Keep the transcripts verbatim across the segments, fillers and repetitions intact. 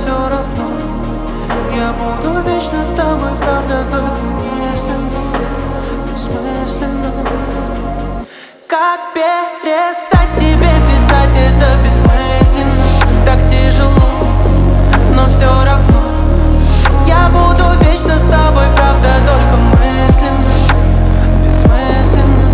все равно я буду вечно с тобой, правда, только мысленно, бессмысленно. Как перестать тебе писать, это бессмысленно, так тяжело, но все равно я буду вечно с тобой, правда, только мысленно, бессмысленно.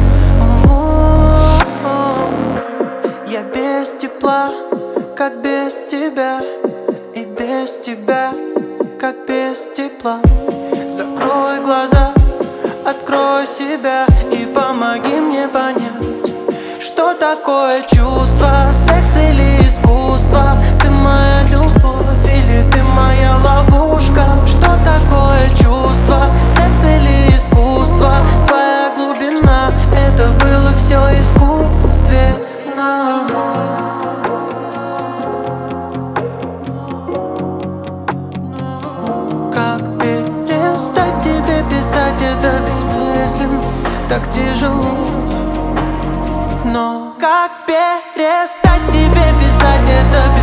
О-о-о. Я без тепла, как без тебя, и без тебя, как без тепла. Закрой глаза, открой себя и помоги мне понять, что такое чувство, секс или искусство. Ты моя любовь или ты моя ловушка? Что такое чувство, секс или искусство? Твоя глубина, это было все искусственно. Как перестать тебе писать, это бессмысленно, так тяжело. Но как перестать тебе писать, это бессмысленно.